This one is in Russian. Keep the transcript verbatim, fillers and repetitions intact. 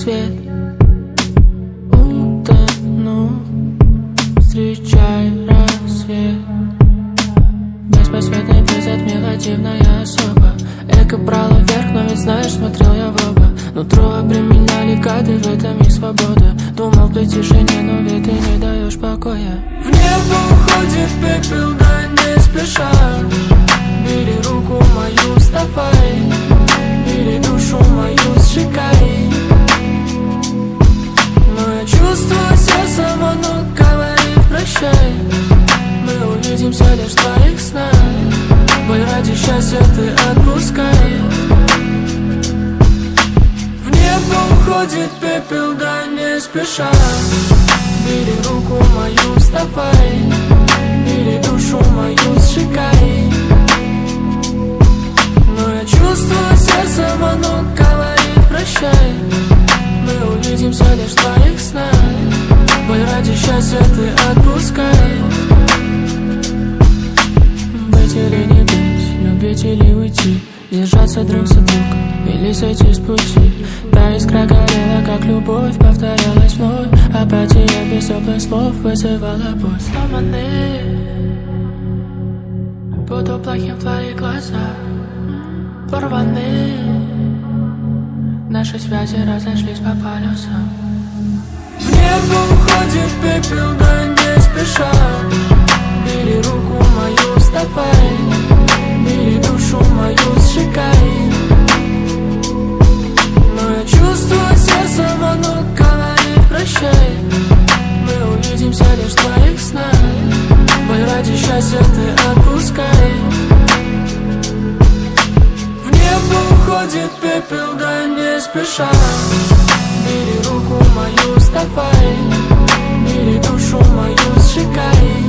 свет. Утону, встречай рассвет. Беспросветный путь от мелодий особо. Эго брало вверх, но ведь знаешь, смотрел я в оба. Нутро обременяли гады, в этом и свобода. Думал быть в тишине, но ведь ты не даешь покоя. В небо уходит пепел, да не спеша. Бери руку мою, вставай. Бери душу мою, сжигай. Но я чувствую сердцем, оно говорит прощай. Мы увидимся лишь в твоих снах. Боль ради счастья ты отпускай. В небо уходит пепел, да не спеша. Бери руку мою, вставай. Бери душу мою, сжигай. Но я чувствую сердцем, оно говорит прощай. Мы увидимся лишь в твоих снах. Боль ради счастья ты отпускай. Быть или не быть, любить или уйти, держаться друг за друга или сойти с пути. Та искра горела, как любовь, повторялась вновь. Апатия без теплых слов вызывала боль. Сломаны, буду плохим в твоих глазах. Порваны, наши связи разошлись по полюсам. В небо уходит пепел, да не спеша. Бери руку мою, вставай. Бери душу мою, сжигай. Но я чувствую сердцем, оно говорит прощай. Мы увидимся лишь в твоих снах. Боль ради счастья ты отпускай. В небо уходит пепел, да не спеша. Бери руку мою, вставай. Бери душу мою, сжигай.